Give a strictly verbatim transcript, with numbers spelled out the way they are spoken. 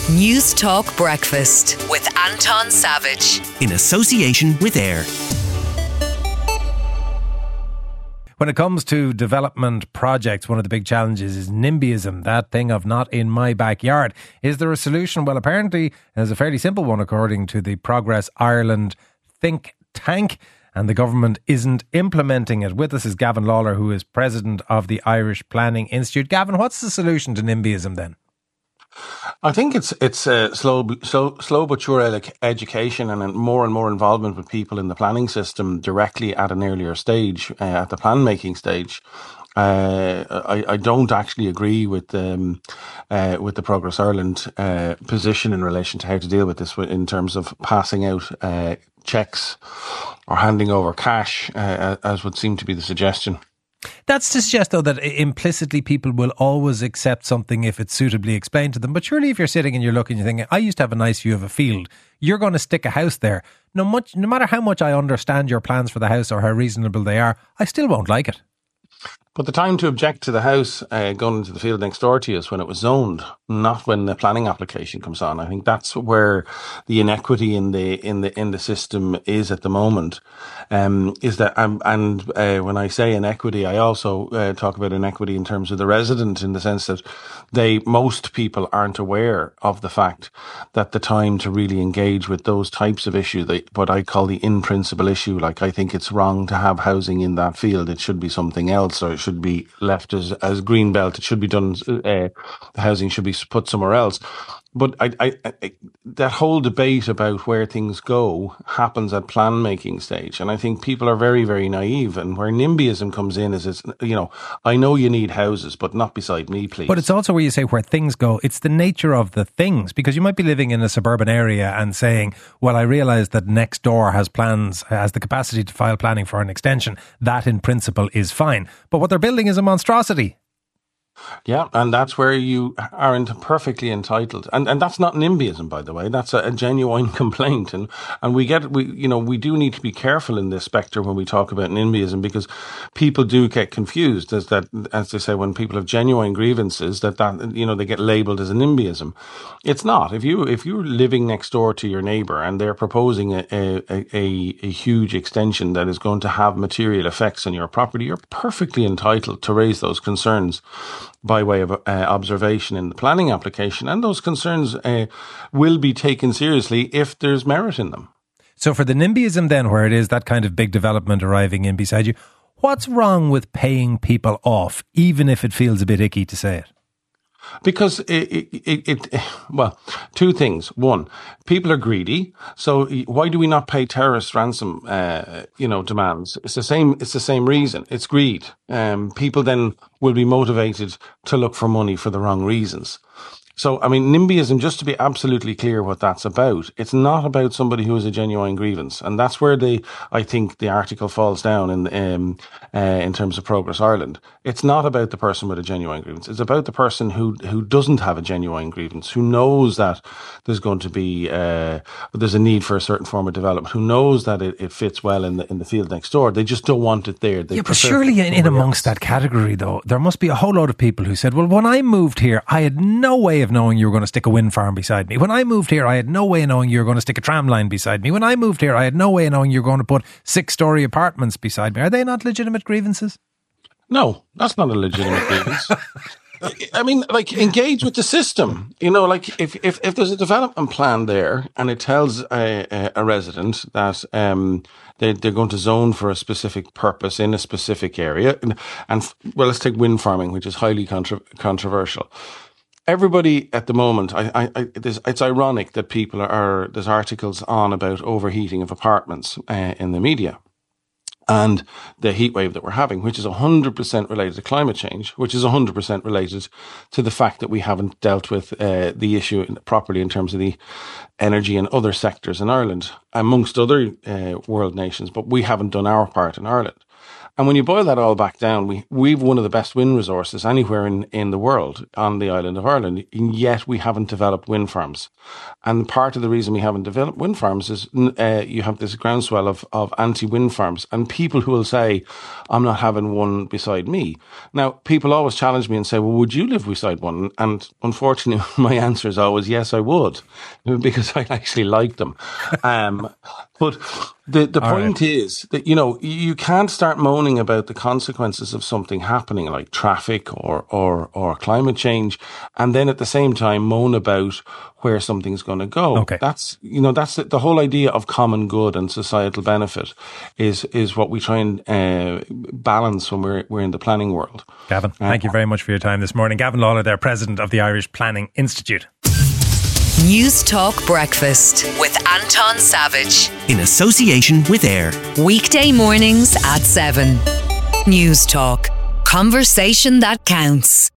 News Talk Breakfast with Anton Savage. In association with AIR. When it comes to development projects, one of the big challenges is NIMBYism, that thing of not in my backyard. Is there a solution? Well, apparently there's a fairly simple one according to the Progress Ireland think tank, and the government isn't implementing it. With us is Gavin Lawler, who is president of the Irish Planning Institute. Gavin, what's the solution to NIMBYism then? I think it's it's a slow, slow, slow but sure education and more and more involvement with people in the planning system directly at an earlier stage, uh, at the plan making stage. Uh, I, I don't actually agree with um, uh, with the Progress Ireland uh, position in relation to how to deal with this in terms of passing out uh, cheques or handing over cash, uh, as would seem to be the suggestion. That's to suggest, though, that implicitly people will always accept something if it's suitably explained to them. But surely if you're sitting and you're looking, you're thinking, I used to have a nice view of a field. You're going to stick a house there. No, much, no matter how much I understand your plans for the house or how reasonable they are, I still won't like it. But the time to object to the house uh, going into the field next door to you is when it was zoned, not when the planning application comes on. I think that's where the inequity in the in the in the system is at the moment. Um, is that um, and uh, when I say inequity, I also uh, talk about inequity in terms of the resident, in the sense that they most people aren't aware of the fact that the time to really engage with those types of issues, they, what I call the in principle issue, like I think it's wrong to have housing in that field. It should be something else, or it should be left as as green belt. It should be done. Uh, the housing should be put somewhere else. But I, I, I, that whole debate about where things go happens at plan making stage, and I think people are very, very naive. And where NIMBYism comes in is, it's, you know, I know you need houses, but not beside me, please. But it's also where you say where things go. It's the nature of the things, because you might be living in a suburban area and saying, well, I realise that next door has plans, has the capacity to file planning for an extension. That in principle is fine. But what they're building is a monstrosity. Yeah, and that's where you are perfectly entitled, and and that's not NIMBYism, by the way. That's a, a genuine complaint, and and we get we you know we do need to be careful in this spectrum when we talk about NIMBYism, because people do get confused as that as they say when people have genuine grievances that that you know they get labelled as a NIMBYism. It's not. If you if you're living next door to your neighbour and they're proposing a a, a a huge extension that is going to have material effects on your property, you're perfectly entitled to raise those concerns by way of uh, observation in the planning application, and those concerns uh, will be taken seriously if there's merit in them. So for the NIMBYism then, where it is that kind of big development arriving in beside you, what's wrong with paying people off, even if it feels a bit icky to say it? Because it, it, it, it, well, two things. One, people are greedy. So why do we not pay terrorist ransom, uh, you know, demands? It's the same, it's the same reason. It's greed. Um, people then will be motivated to look for money for the wrong reasons. So, I mean, NIMBYism, just to be absolutely clear what that's about, it's not about somebody who has a genuine grievance. And that's where the, I think the article falls down in, um, uh, in terms of Progress Ireland. It's not about the person with a genuine grievance. It's about the person who, who doesn't have a genuine grievance, who knows that there's going to be, uh, there's a need for a certain form of development, who knows that it, it fits well in the, in the field next door. They just don't want it there. They yeah, but surely in, in amongst else. That category though, there must be a whole load of people who said, well, when I moved here, I had no way of knowing you were going to stick a wind farm beside me. When I moved here, I had no way of knowing you were going to stick a tram line beside me. When I moved here, I had no way of knowing you were going to put six-storey apartments beside me. Are they not legitimate grievances? No, that's not a legitimate grievance. I mean, like, engage with the system. You know, like, if, if, if there's a development plan there and it tells a, a, a resident that um, they, they're going to zone for a specific purpose in a specific area, and, and well, let's take wind farming, which is highly contra- controversial. Everybody at the moment, I, I, I, it's ironic that people are, there's articles on about overheating of apartments uh, in the media. And the heat wave that we're having, which is one hundred percent related to climate change, which is one hundred percent related to the fact that we haven't dealt with uh, the issue properly in terms of the energy and other sectors in Ireland, amongst other uh, world nations, but we haven't done our part in Ireland. And when you boil that all back down, we, we've one of the best wind resources anywhere in, in the world on the island of Ireland, and yet we haven't developed wind farms. And part of the reason we haven't developed wind farms is uh, you have this groundswell of, of anti-wind farms and people who will say, I'm not having one beside me. Now, people always challenge me and say, well, would you live beside one? And unfortunately, my answer is always, yes, I would, because I actually like them. Um, but the, the point right. is that, you know, you can't start moaning about the consequences of something happening like traffic or, or, or climate change. And then at the same time, moan about where something's going to go. Okay. That's, you know, that's the, the whole idea of common good and societal benefit is, is what we try and uh, balance when we're, we're in the planning world. Gavin, uh, thank you very much for your time this morning. Gavin Lawler there, President of the Irish Planning Institute. News Talk Breakfast with Anton Savage. In association with AIR. Weekday mornings at seven. News Talk. Conversation that counts.